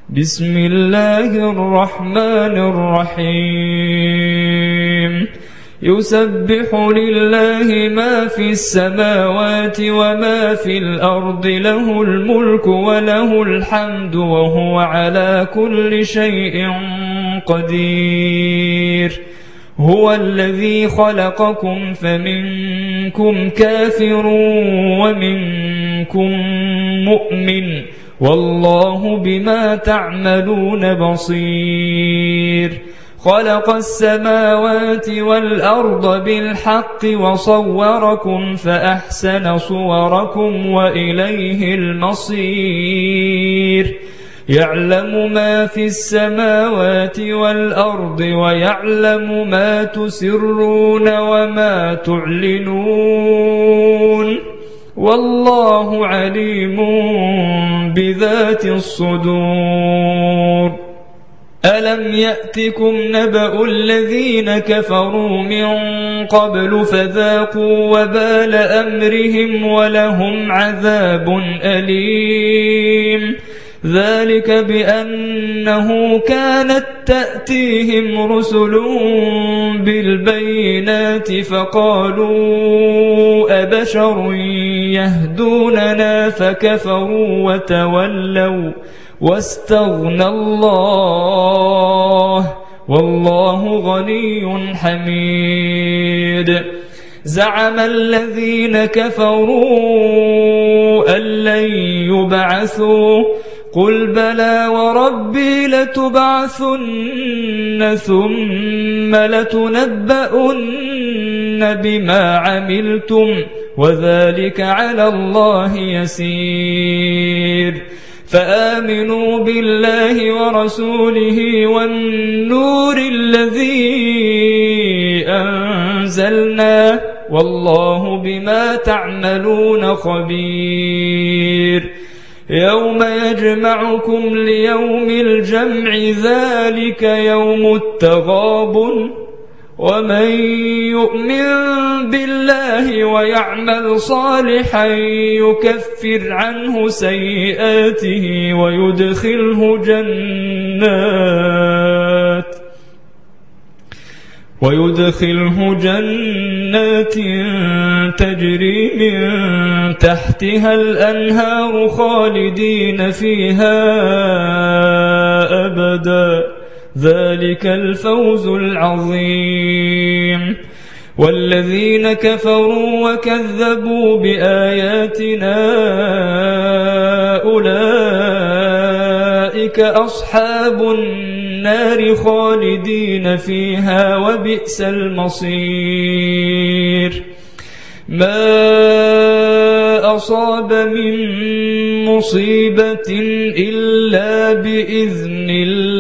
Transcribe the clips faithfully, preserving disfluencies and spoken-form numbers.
بسم الله الرحمن الرحيم يسبح لله ما في السماوات وما في الأرض له الملك وله الحمد وهو على كل شيء قدير هو الذي خلقكم فمنكم كافر ومنكم مؤمن والله بما تعملون بصير خلق السماوات والأرض بالحق وصوركم فأحسن صوركم وإليه المصير يعلم ما في السماوات والأرض ويعلم ما تسرون وما تعلنون والله عليم بذات الصدور ألم يأتكم نبأ الذين كفروا من قبل فذاقوا وبال أمرهم ولهم عذاب أليم ذلك بأنه كانت تأتيهم رسل بالبينات فقالوا أبشر يهدوننا فكفروا وتولوا واستغنى الله والله غني حميد زعم الذين كفروا أن لن يبعثوا قل بلى وربي لتبعثن ثم لتنبؤن بما عملتم وذلك على الله يسير فآمنوا بالله ورسوله والنور الذي أنزلنا والله بما تعملون خبير يوم يجمعكم ليوم الجمع ذلك يوم التغابن ومن يؤمن بالله ويعمل صالحا يكفر عنه سيئاته ويدخله جنات ويدخله جنات تجري من تحتها الأنهار خالدين فيها أبدا ذلك الفوز العظيم والذين كفروا وكذبوا بآياتنا أولئك أصحاب النار خالدين فيها وبئس المصير ما أصاب من مصيبة إلا بإذن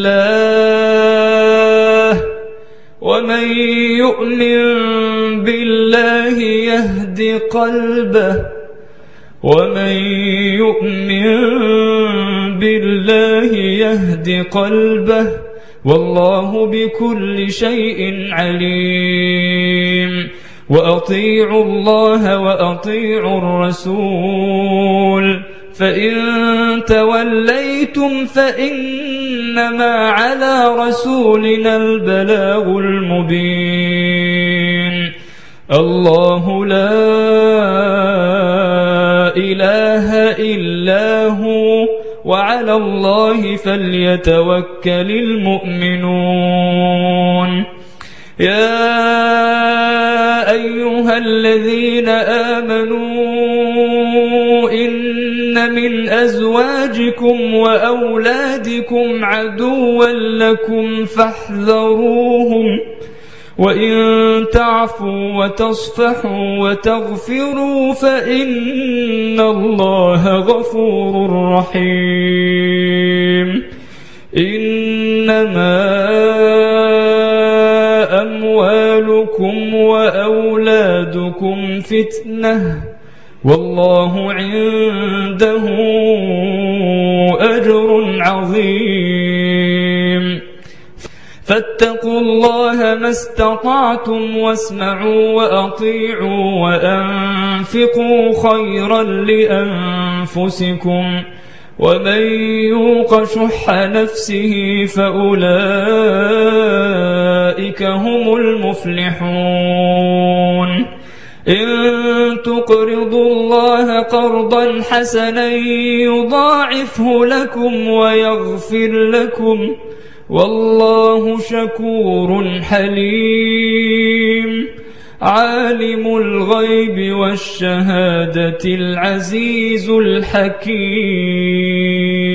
الله ومن يؤمن بالله يهد قلبه ومن يؤمن بالله يهد قلبه والله بكل شيء عليم وأطيعوا الله وأطيعوا الرسول فإن توليتم فإنما على رسولنا البلاغ المبين الله لا إله إلا هو وعلى الله فليتوكل المؤمنون يا أيها الذين آمنوا إن من أزواجكم وأولادكم عدوا لكم فاحذروهم وإن تعفوا وتصفحوا وتغفروا فإن الله غفور رحيم إنما أموالكم وأولادكم فتنة والله عنده أجر عظيم فاتقوا الله ما استطعتم واسمعوا وأطيعوا وأنفقوا خيرا لأنفسكم ومن يوق شح نفسه فأولئك هم المفلحون إن تقرضوا الله قرضا حسنا يضاعفه لكم ويغفر لكم والله شكور حليم عالم الغيب والشهادة العزيز الحكيم